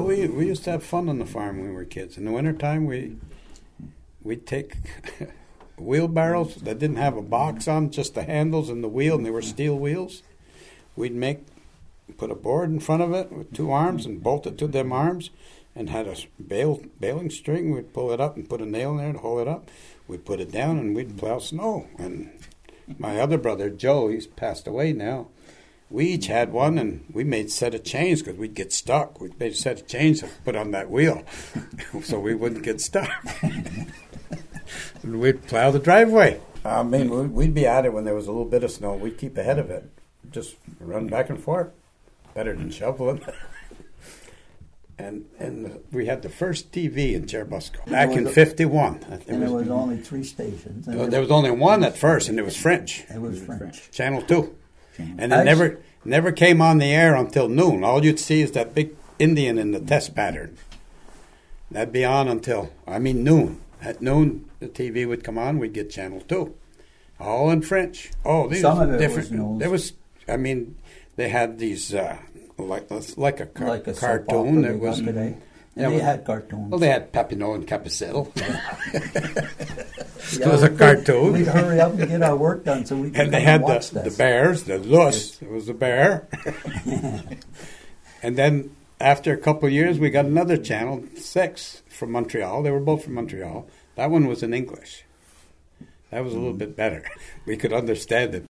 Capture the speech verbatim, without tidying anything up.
we we used to have fun on the farm when we were kids. In the wintertime, we we'd take wheelbarrows that didn't have a box on, just the handles and the wheel, and they were steel wheels. We'd make put a board in front of it with two arms and bolt it to them arms, and had a bale baling string. We'd pull it up and put a nail in there to hold it up. We'd put it down and we'd plow snow. And my other brother Joe, he's passed away now. We each had one, and we made a set of chains because we'd get stuck. We made a set of chains to put on that wheel so we wouldn't get stuck. And we'd plow the driveway. I mean, we'd be at it when there was a little bit of snow. We'd keep ahead of it, just run back and forth. Better than shoveling. And and we had the first T V in Churubusco back in fifty-one. And there was only three stations. There, there was only one at first, and it was French. It was French. Channel two. And it never never came on the air until noon. All you'd see is that big Indian in the test pattern. That'd be on until, I mean, noon. At noon, the T V would come on, we'd get Channel two. All in French. Oh, these Some of it different. was news. There was, I mean, they had these, uh, like, like a, car- like a cartoon. It was, today. Yeah, they well, had cartoons. Well, they had Papineau and Capucel. Yeah, It was a we'd- cartoon. We'd hurry up and get our work done so we could And they come had watch the, the this. bears, the Lus, it was the bear. And then after a couple of years, we got another channel, six, from Montreal. They were both from Montreal. That one was in English. That was a little bit better. We could understand it.